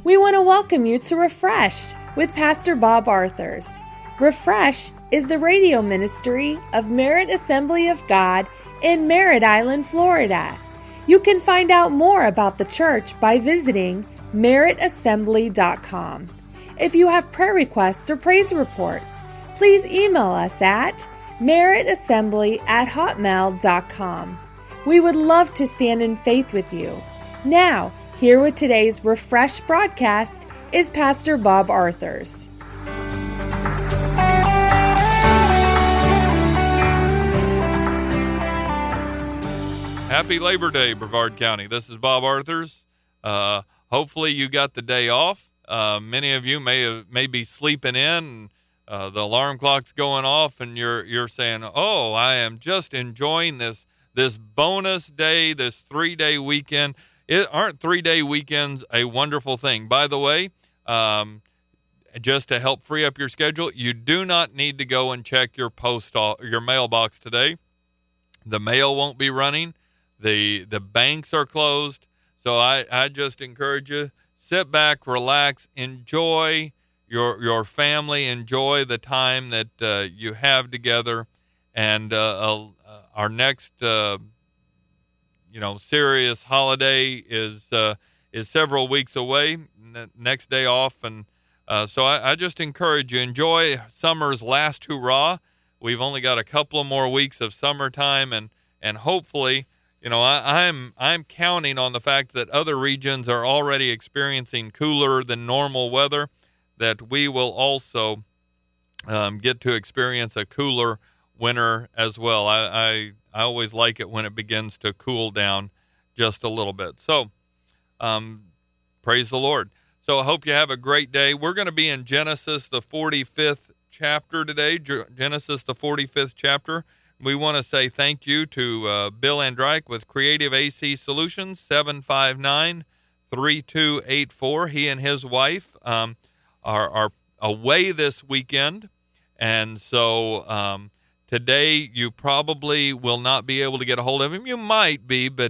We want to welcome you to Refreshed with Pastor Bob Arthurs. Refresh is the radio ministry of Merritt Assembly of God in Merritt Island, Florida. You can find out more about the church by visiting merrittassembly.com. If you have prayer requests or praise reports, please email us at merrittassembly@hotmail.com. We would love to stand in faith with you. Now, here with today's Refresh broadcast is Pastor Bob Arthurs. Happy Labor Day, Brevard County. This is Bob Arthurs. Hopefully you got the day off. Many of you may be sleeping in. The alarm clock's going off, and you're saying, "Oh, I am just enjoying this bonus day, this 3-day weekend." Aren't 3-day weekends a wonderful thing? By the way, just to help free up your schedule, you do not need to go and check your mailbox today. The mail won't be running. The banks are closed. So I just encourage you, sit back, relax, enjoy your family, enjoy the time that you have together. And our next serious holiday is several weeks away, next day off. And so I just encourage you, enjoy summer's last hurrah. We've only got a couple of more weeks of summertime, and hopefully, I'm counting on the fact that other regions are already experiencing cooler than normal weather, that we will also get to experience a cooler winter as well. I always like it when it begins to cool down just a little bit. So, praise the Lord. So I hope you have a great day. We're going to be in Genesis, the 45th chapter today, Genesis, the 45th chapter. We want to say thank you to Bill Andrike with Creative AC Solutions, 759-3284. He and his wife are away this weekend, and so today you probably will not be able to get a hold of him. You might be, but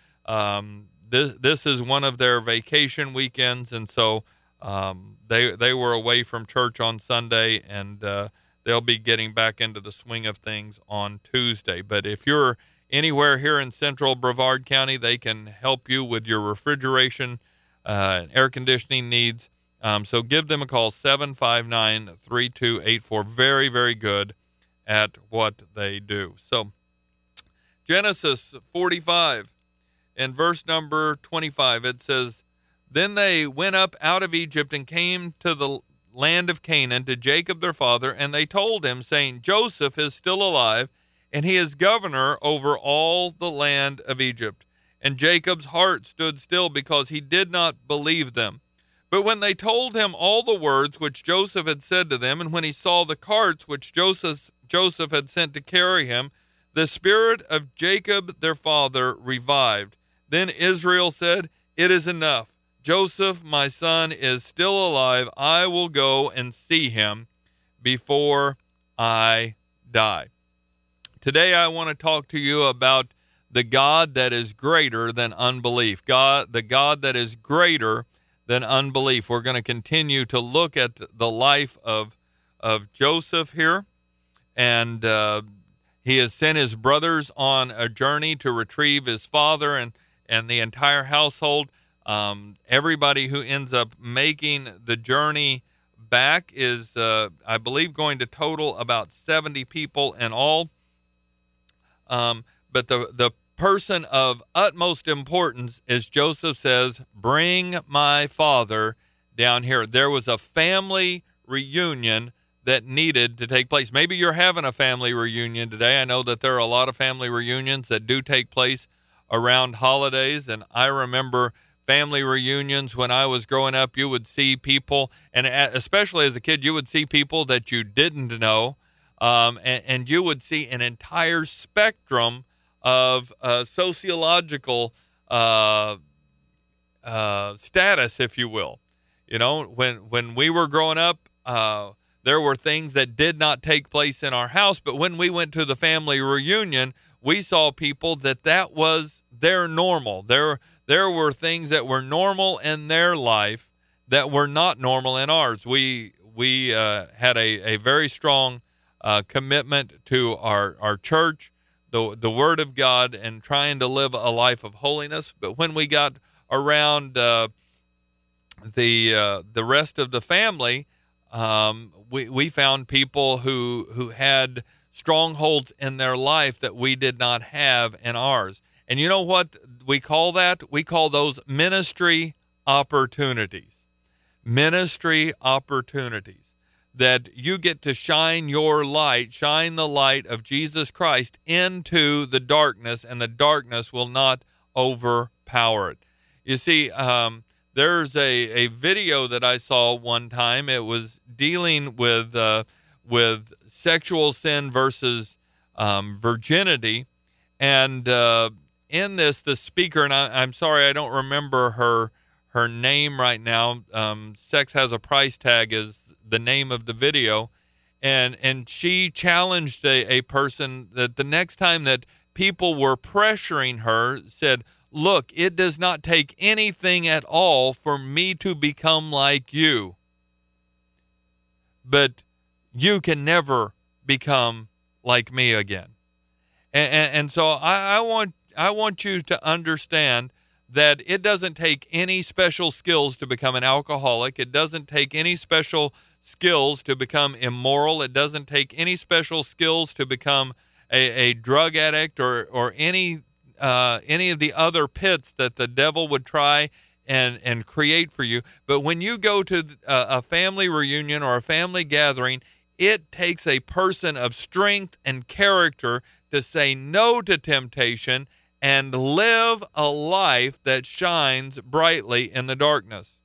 this is one of their vacation weekends, and so they were away from church on Sunday, and they'll be getting back into the swing of things on Tuesday. But if you're anywhere here in central Brevard County, they can help you with your refrigeration and air conditioning needs. So give them a call, 759-3284. Very, very good at what they do. So Genesis 45 and verse number 25, it says, "Then they went up out of Egypt and came to the land of Canaan, to Jacob their father, and they told him, saying, Joseph is still alive, and he is governor over all the land of Egypt. And Jacob's heart stood still, because he did not believe them. But when they told him all the words which Joseph had said to them, and when he saw the carts which Joseph had sent to carry him, the spirit of Jacob their father revived. Then Israel said, It is enough. Joseph, my son, is still alive. I will go and see him before I die." Today I want to talk to you about the God that is greater than unbelief. The God that is greater than unbelief. We're going to continue to look at the life of Joseph here, and he has sent his brothers on a journey to retrieve his father and the entire household. Everybody who ends up making the journey back is, I believe, going to total about 70 people in all. But the person of utmost importance is Joseph says, "Bring my father down here." There was a family reunion that needed to take place. Maybe you're having a family reunion today. I know that there are a lot of family reunions that do take place around holidays, and I remember family reunions when I was growing up. You would see people, and especially as a kid, you would see people that you didn't know, and you would see an entire spectrum of sociological status, if you will. When we were growing up, there were things that did not take place in our house, but when we went to the family reunion, we saw people that was their normal. There were things that were normal in their life that were not normal in ours. We had a very strong commitment to our church, the Word of God, and trying to live a life of holiness. But when we got around the rest of the family, we found people who had strongholds in their life that we did not have in ours. And you know what we call that? We call those ministry opportunities. Ministry opportunities. That you get to shine your light, shine the light of Jesus Christ into the darkness, and the darkness will not overpower it. You see, there's a video that I saw one time. It was dealing with sexual sin versus virginity, and in this, the speaker, and I'm sorry I don't remember her name right now. Sex Has a Price Tag is the name of the video, and she challenged a person that the next time that people were pressuring her, said, "Look, it does not take anything at all for me to become like you, but you can never become like me again." And so I want you to understand that it doesn't take any special skills to become an alcoholic. It doesn't take any special skills to become immoral. It doesn't take any special skills to become a drug addict or any of the other pits that the devil would try and create for you. But when you go to a family reunion or a family gathering, it takes a person of strength and character to say no to temptation and live a life that shines brightly in the darkness.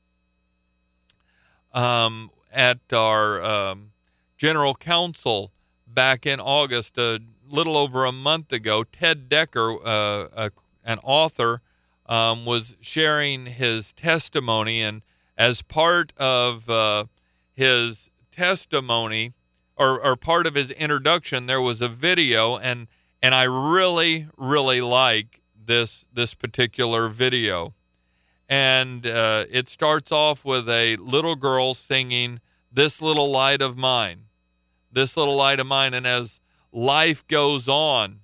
At our general council back in August, a little over a month ago, Ted Decker, an author, was sharing his testimony, and as part of his testimony, or part of his introduction, there was a video, and I really, really like this particular video. And it starts off with a little girl singing, "This Little Light of Mine, This Little Light of Mine." And as life goes on,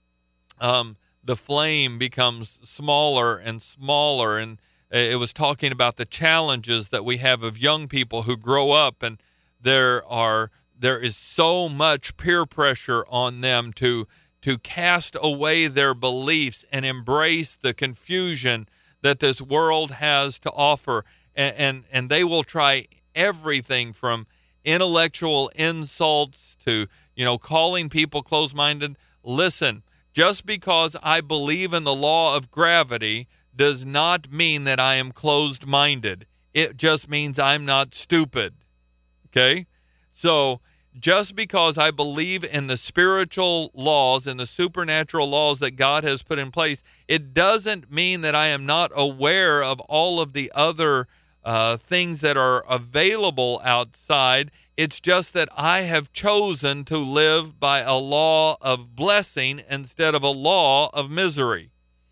the flame becomes smaller and smaller. And it was talking about the challenges that we have of young people who grow up, and there is so much peer pressure on them to cast away their beliefs and embrace the confusion that this world has to offer. And they will try everything from intellectual insults to, calling people closed-minded. Listen, just because I believe in the law of gravity does not mean that I am closed-minded. It just means I'm not stupid. Okay? So just because I believe in the spiritual laws and the supernatural laws that God has put in place, it doesn't mean that I am not aware of all of the other things that are available outside. It's just that I have chosen to live by a law of blessing instead of a law of misery.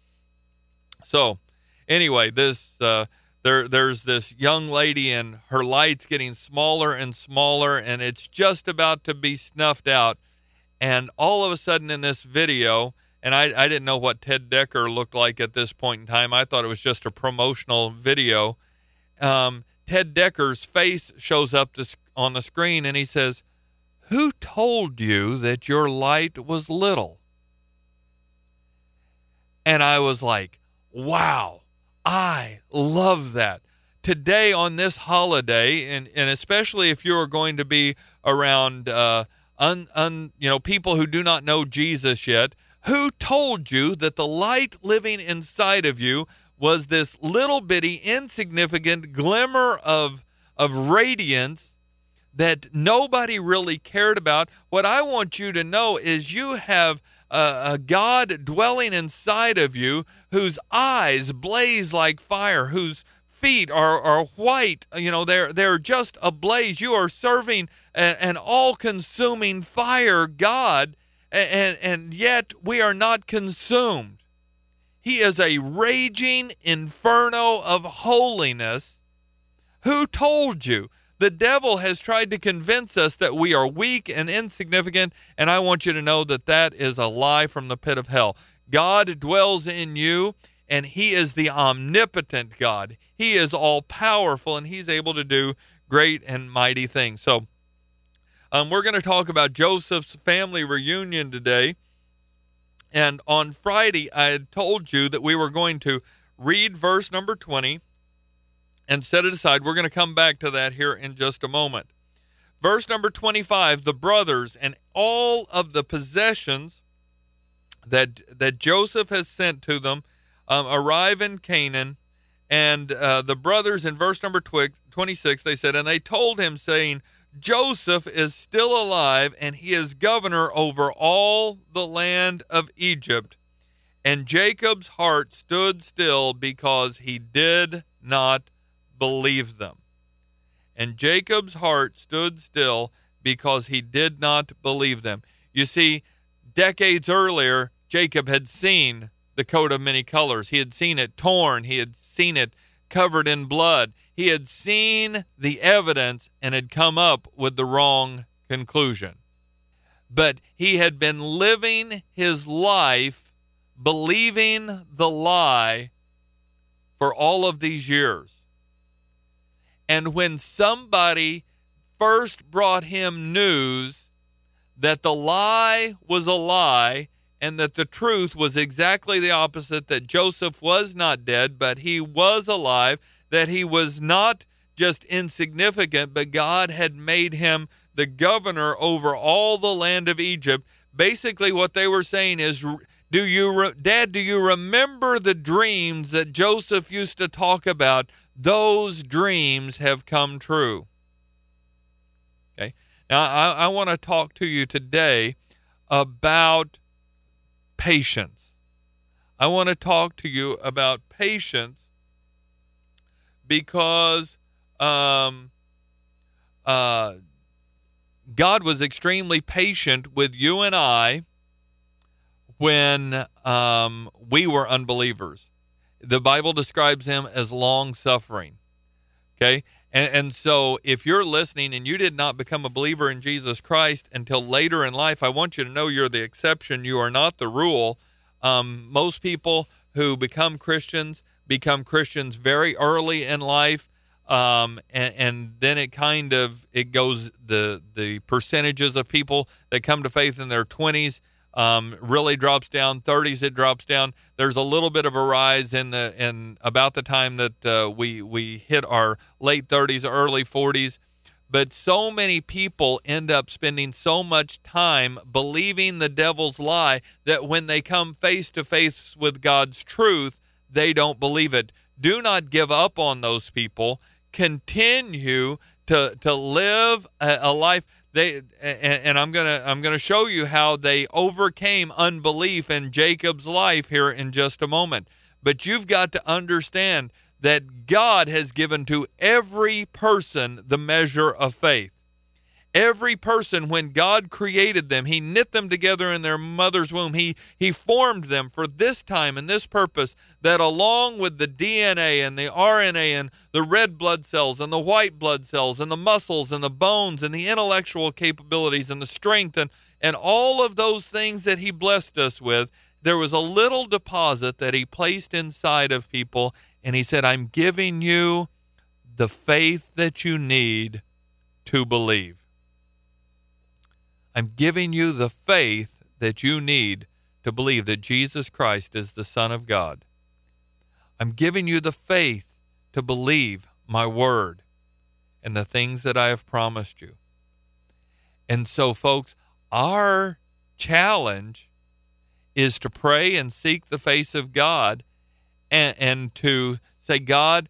So anyway, there's this young lady, and her light's getting smaller and smaller, and it's just about to be snuffed out. And all of a sudden in this video, and I didn't know what Ted Decker looked like at this point in time. I thought it was just a promotional video. Ted Decker's face shows up on the screen, and he says, "Who told you that your light was little?" And I was like, wow, I love that. Today on this holiday, and especially if you are going to be around people who do not know Jesus yet, who told you that the light living inside of you was this little bitty insignificant glimmer of radiance that nobody really cared about? What I want you to know is you have a God dwelling inside of you, whose eyes blaze like fire, whose feet are white. They're just ablaze. You are serving an all-consuming fire God, and yet we are not consumed. He is a raging inferno of holiness, Who told you? The devil has tried to convince us that we are weak and insignificant, and I want you to know that that is a lie from the pit of hell. God dwells in you, and he is the omnipotent God. He is all-powerful, and he's able to do great and mighty things. So we're going to talk about Joseph's family reunion today. And on Friday, I had told you that we were going to read verse number 20 and set it aside. We're going to come back to that here in just a moment. Verse number 25, the brothers and all of the possessions that Joseph has sent to them arrive in Canaan. And the brothers in verse number 26, they said, and they told him, saying, Joseph is still alive, and he is governor over all the land of Egypt. And Jacob's heart stood still because he did not believe them. And Jacob's heart stood still because he did not believe them. You see, decades earlier, Jacob had seen the coat of many colors. He had seen it torn. He had seen it covered in blood. He had seen the evidence and had come up with the wrong conclusion. But he had been living his life believing the lie for all of these years. And when somebody first brought him news that the lie was a lie and that the truth was exactly the opposite, that Joseph was not dead, but he was alive, that he was not just insignificant, but God had made him the governor over all the land of Egypt. Basically, what they were saying is, Dad, do you remember the dreams that Joseph used to talk about? Those dreams have come true. Okay. Now, I want to talk to you today about patience. I want to talk to you about patience because God was extremely patient with you and I when we were unbelievers. The Bible describes him as long-suffering. Okay? And so if you're listening and you did not become a believer in Jesus Christ until later in life, I want you to know you're the exception. You are not the rule. Most people who become Christians very early in life, and then it goes, the percentages of people that come to faith in their 20s really drops down. 30s, it drops down. There's a little bit of a rise in about the time that we hit our late 30s, early 40s. But so many people end up spending so much time believing the devil's lie that when they come face to face with God's truth, they don't believe it. Do not give up on those people. Continue to live a life. I'm gonna show you how they overcame unbelief in Jacob's life here in just a moment. But you've got to understand that God has given to every person the measure of faith. Every person, when God created them, he knit them together in their mother's womb. He formed them for this time and this purpose, that along with the DNA and the RNA and the red blood cells and the white blood cells and the muscles and the bones and the intellectual capabilities and the strength and all of those things that he blessed us with, there was a little deposit that he placed inside of people, and he said, I'm giving you the faith that you need to believe. I'm giving you the faith that you need to believe that Jesus Christ is the Son of God. I'm giving you the faith to believe my word and the things that I have promised you. And so, folks, our challenge is to pray and seek the face of God and to say, God,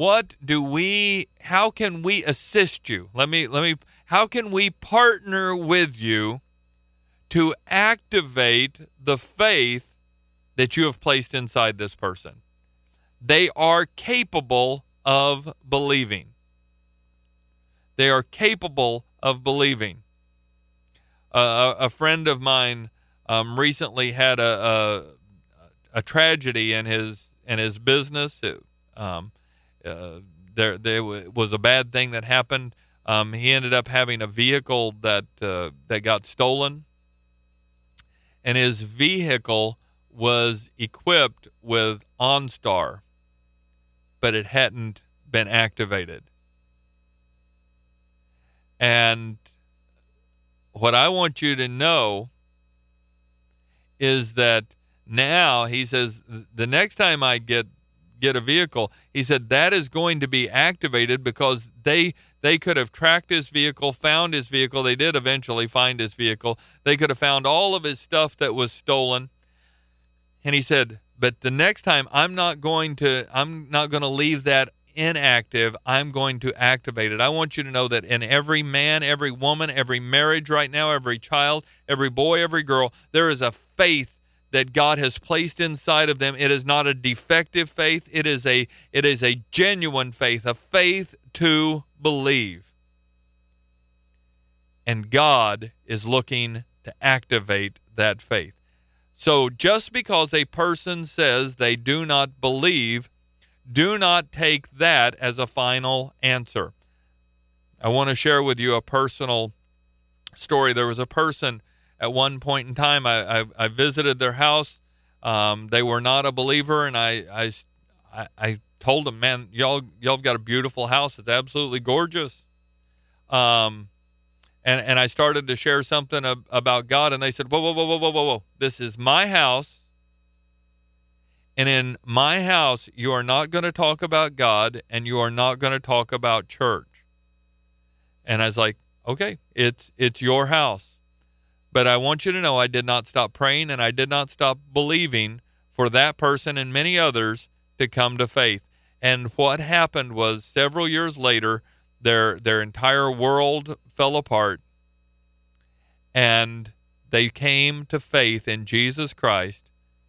how can we assist you? How can we partner with you to activate the faith that you have placed inside this person? They are capable of believing. They are capable of believing. A friend of mine recently had a tragedy in his business. was a bad thing that happened. He ended up having a vehicle that got stolen, and his vehicle was equipped with OnStar, but it hadn't been activated. And what I want you to know is that now, he says, the next time I get a vehicle, he said, that is going to be activated, because they could have tracked his vehicle, found his vehicle. They did eventually find his vehicle. They could have found all of his stuff that was stolen. And he said, but the next time I'm not going to leave that inactive. I'm going to activate it. I want you to know that in every man, every woman, every marriage right now, every child, every boy, every girl, there is a faith that God has placed inside of them. It is not a defective faith. It is a genuine faith, a faith to believe. And God is looking to activate that faith. So just because a person says they do not believe, do not take that as a final answer. I want to share with you a personal story. There was a person at one point in time, I visited their house. They were not a believer, and I told them, man, y'all got a beautiful house. It's absolutely gorgeous. And I started to share something about God, and they said, whoa. This is my house. And in my house, you are not going to talk about God, and you are not going to talk about church. And I was like, okay, it's your house. But I want you to know I did not stop praying, and I did not stop believing for that person and many others to come to faith. And what happened was, several years later, their entire world fell apart, and they came to faith in Jesus Christ.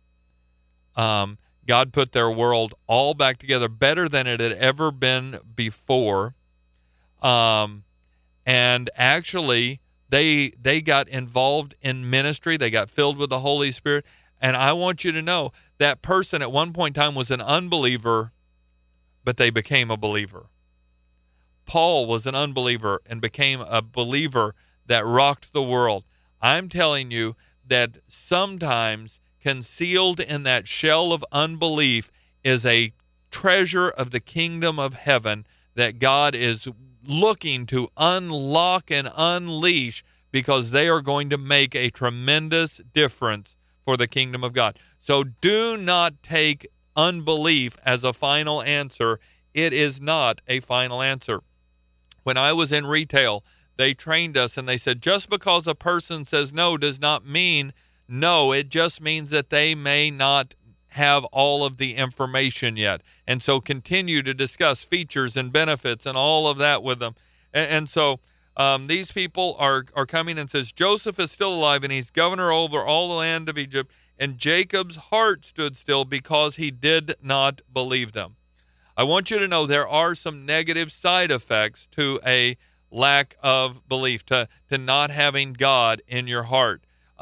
God put their world all back together better than it had ever been before. And actually, they got involved in ministry. They got filled with the Holy Spirit. And I want you to know that person at one point in time was an unbeliever, but they became a believer. Paul was an unbeliever and became a believer that rocked the world. I'm telling you that sometimes concealed in that shell of unbelief is a treasure of the kingdom of heaven that God is looking to unlock and unleash, because they are going to make a tremendous difference for the kingdom of God. So do not take unbelief as a final answer. It is not a final answer. When I was in retail, they trained us, and they said, just because a person says no does not mean no. It just means that they may not have all of the information yet. And so continue to discuss features and benefits and all of that with them. And so these people are coming and says, Joseph is still alive, and he's governor over all the land of Egypt. And Jacob's heart stood still because he did not believe them. I want you to know there are some negative side effects to a lack of belief, to not having God in your heart.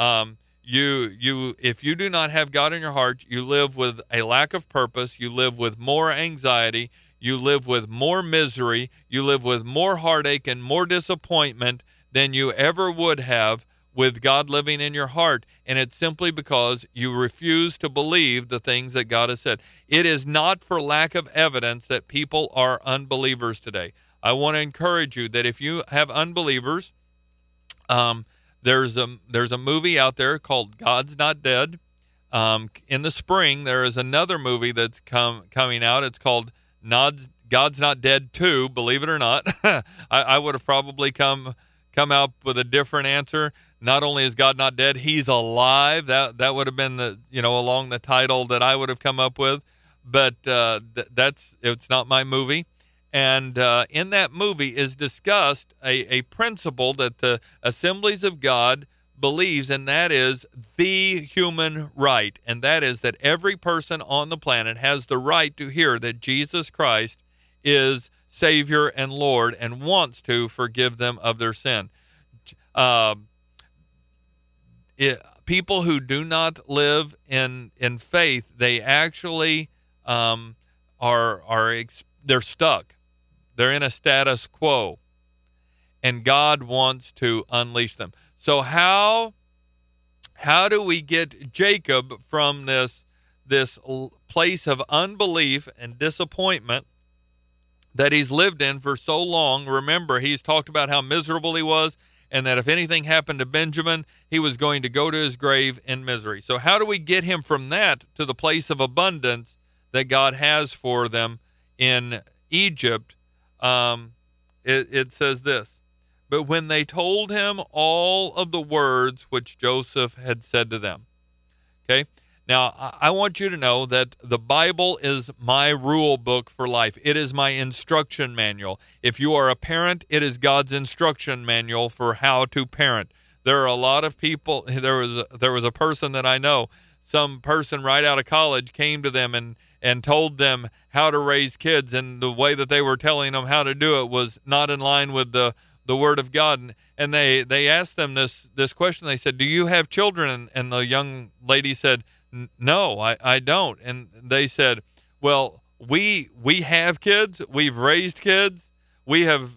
If you do not have God in your heart, you live with a lack of purpose. You live with more anxiety. You live with more misery. You live with more heartache and more disappointment than you ever would have with God living in your heart. And it's simply because you refuse to believe the things that God has said. It is not for lack of evidence that people are unbelievers today. I want to encourage you that if you have unbelievers, there's a movie out there called God's Not Dead. In the spring, there is another movie that's coming out. It's called God's Not Dead 2, believe it or not. I would have probably come out with a different answer. Not only is God not dead, he's alive. That would have been along the title that I would have come up with. But it's not my movie. And in that movie is discussed a principle that the Assemblies of God believes, and that is the human right. And that is that every person on the planet has the right to hear that Jesus Christ is Savior and Lord and wants to forgive them of their sin. People who do not live in faith, they actually they're stuck. They're in a status quo, and God wants to unleash them. So how do we get Jacob from this place of unbelief and disappointment that he's lived in for so long? Remember, he's talked about how miserable he was, and that if anything happened to Benjamin, he was going to go to his grave in misery. So how do we get him from that to the place of abundance that God has for them in Egypt? It says this: but when they told him all of the words which Joseph had said to them. Okay? Now, I want you to know that the Bible is my rule book for life. It is my instruction manual. If you are a parent, it is God's instruction manual for how to parent. There are a lot of people. There was a person that I know, some person right out of college came to them and told them how to raise kids, and the way that they were telling them how to do it was not in line with the Word of God. And they asked them this question. They said, "Do you have children?" And the young lady said, "No, I don't." And they said, "Well, we have kids. We've raised kids. We have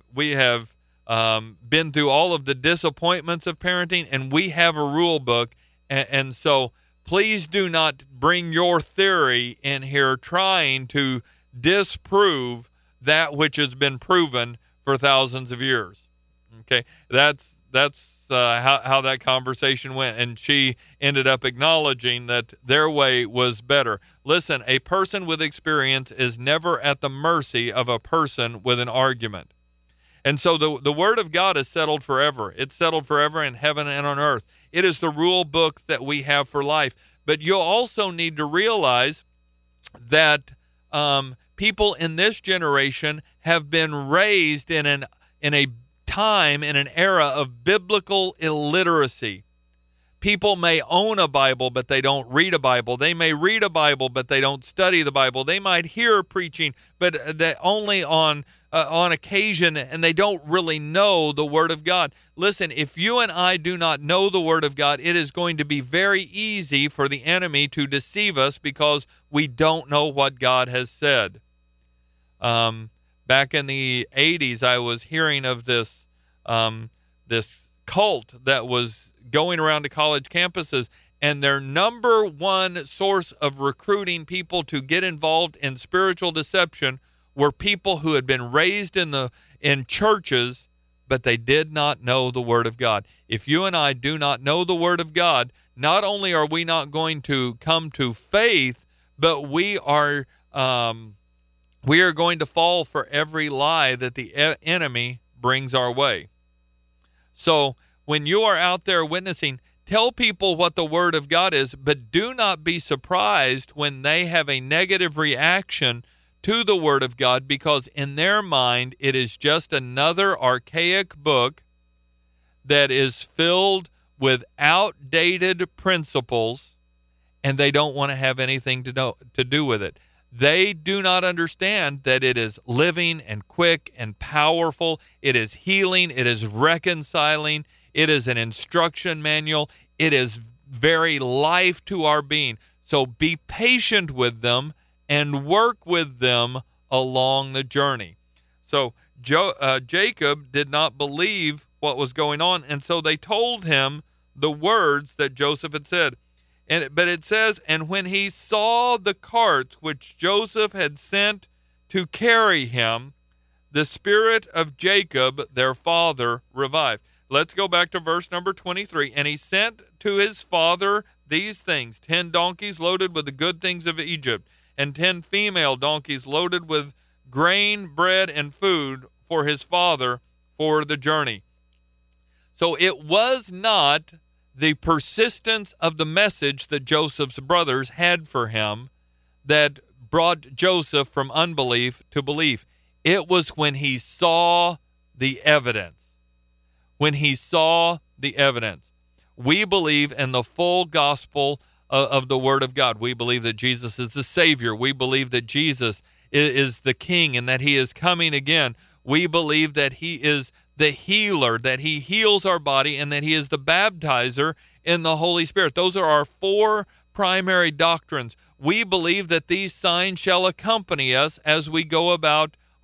been through all of the disappointments of parenting, and we have a rule book. And so please do not bring your theory in here trying to disprove that which has been proven for thousands of years." Okay, that's how that conversation went, and she ended up acknowledging that their way was better. Listen, a person with experience is never at the mercy of a person with an argument. And so the Word of God is settled forever. It's settled forever in heaven and on earth. It is the rule book that we have for life. But you'll also need to realize that people in this generation have been raised in a time, in an era of biblical illiteracy. People may own a Bible, but they don't read a Bible. They may read a Bible, but they don't study the Bible. They might hear preaching, but only on occasion, and they don't really know the Word of God. Listen, if you and I do not know the Word of God, it is going to be very easy for the enemy to deceive us because we don't know what God has said. Back in the 80s, I was hearing of this cult that was going around to college campuses, and their number one source of recruiting people to get involved in spiritual deception were people who had been raised in churches, but they did not know the Word of God. If you and I do not know the Word of God, not only are we not going to come to faith, but we are going to fall for every lie that the enemy brings our way. So when you are out there witnessing, tell people what the Word of God is, but do not be surprised when they have a negative reaction to the Word of God, because in their mind it is just another archaic book that is filled with outdated principles, and they don't want to have anything to do with it. They do not understand that it is living and quick and powerful. It is healing. It is reconciling. It is an instruction manual. It is very life to our being. So be patient with them and work with them along the journey. So Jacob did not believe what was going on, and so they told him the words that Joseph had said. But it says, and when he saw the carts which Joseph had sent to carry him, the spirit of Jacob, their father, revived. Let's go back to verse number 23. And he sent to his father these things: 10 donkeys loaded with the good things of Egypt, and 10 female donkeys loaded with grain, bread, and food for his father for the journey. So it was not the persistence of the message that Joseph's brothers had for him that brought Joseph from unbelief to belief. It was when he saw the evidence. When he saw the evidence. We believe in the full gospel of the Word of God. We believe that Jesus is the Savior. We believe that Jesus is the King and that he is coming again. We believe that he is the healer, that he heals our body, and that he is the baptizer in the Holy Spirit. Those are our 4 primary doctrines. We believe that these signs shall accompany us as we go about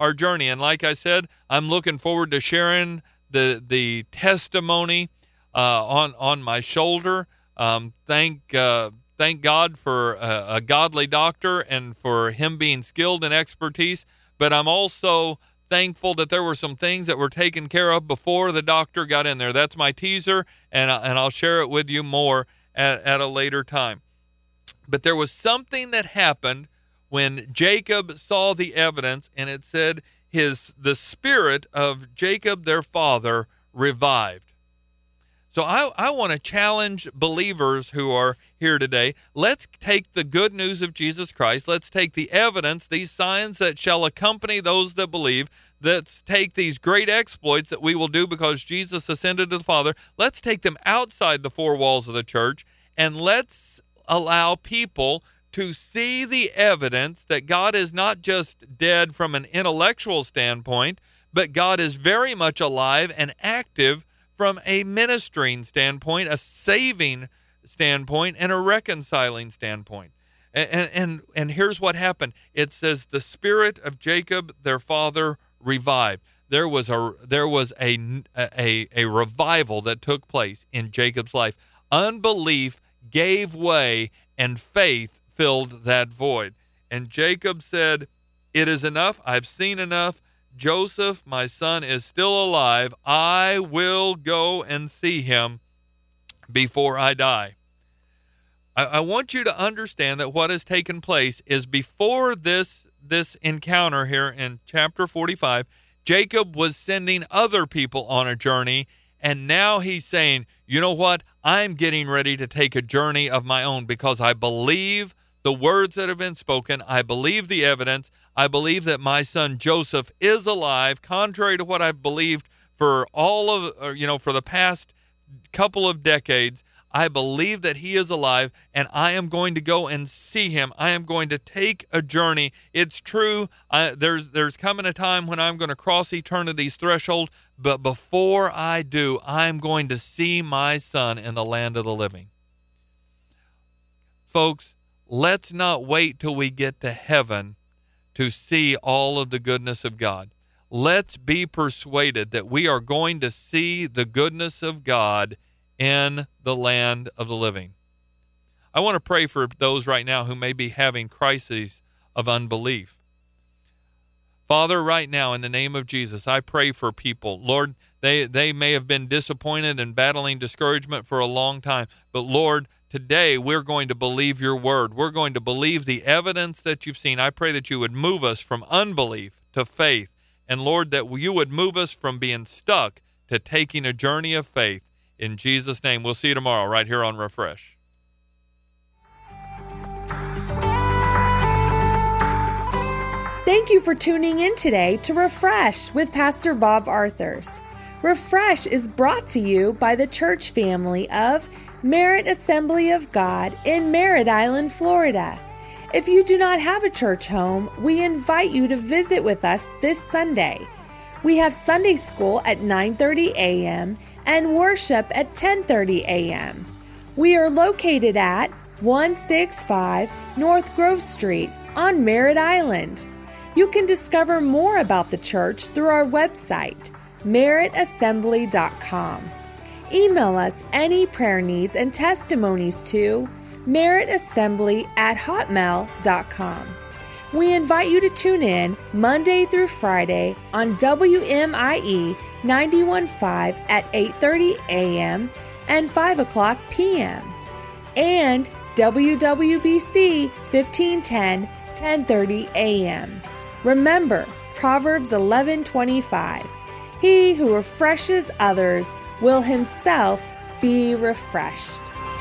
our journey. And like I said, I'm looking forward to sharing the testimony on my shoulder. Thank God for a godly doctor and for him being skilled in expertise. But I'm also thankful that there were some things that were taken care of before the doctor got in there. That's my teaser, and I'll share it with you more at a later time. But there was something that happened when Jacob saw the evidence, and it said the spirit of Jacob, their father, revived. So I want to challenge believers who are here today. Let's take the good news of Jesus Christ. Let's take the evidence, these signs that shall accompany those that believe. Let's take these great exploits that we will do because Jesus ascended to the Father. Let's take them outside the four walls of the church, and let's allow people to see the evidence that God is not just dead from an intellectual standpoint, but God is very much alive and active from a ministering standpoint, a saving standpoint, and a reconciling standpoint. And here's what happened. It says the spirit of Jacob, their father, revived. There was a revival that took place in Jacob's life. Unbelief gave way, and faith filled that void. And Jacob said, "It is enough. I've seen enough. Joseph, my son, is still alive. I will go and see him before I die." I want you to understand that what has taken place is before this encounter here in chapter 45, Jacob was sending other people on a journey, and now he's saying, you know what? I'm getting ready to take a journey of my own because I believe the words that have been spoken. I believe the evidence. I believe that my son Joseph is alive, contrary to what I've believed for for the past couple of decades. I believe that he is alive, and I am going to go and see him. I am going to take a journey. It's true. There's coming a time when I'm going to cross eternity's threshold, but before I do, I'm going to see my son in the land of the living. Folks, let's not wait till we get to heaven to see all of the goodness of God. Let's be persuaded that we are going to see the goodness of God in the land of the living. I want to pray for those right now who may be having crises of unbelief. Father, right now, in the name of Jesus, I pray for people. Lord, they may have been disappointed and battling discouragement for a long time, but Lord, today we're going to believe your word. We're going to believe the evidence that you've seen. I pray that you would move us from unbelief to faith, and Lord, that you would move us from being stuck to taking a journey of faith. In Jesus' name, we'll see you tomorrow right here on Refresh. Thank you for tuning in today to Refresh with Pastor Bob Arthurs. Refresh is brought to you by the church family of Merritt Assembly of God in Merritt Island, Florida. If you do not have a church home, we invite you to visit with us this Sunday. We have Sunday school at 9:30 a.m. and worship at 10:30 a.m. We are located at 165 North Grove Street on Merritt Island. You can discover more about the church through our website, merrittassembly.com. Email us any prayer needs and testimonies to merrittassembly@hotmail.com. We invite you to tune in Monday through Friday on WMIE 91.5 at 8:30 a.m. and 5 o'clock p.m. and WWBC 1510 10:30 a.m. Remember Proverbs 11:25. He who refreshes others will himself be refreshed.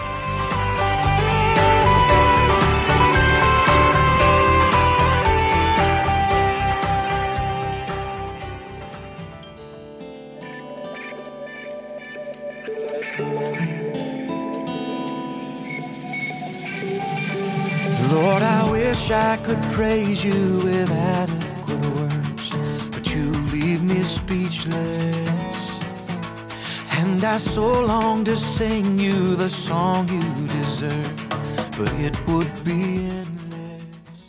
Lord, I wish I could praise you with adequate words, but you leave me speechless. And I so long to sing you the song you deserve, but it would be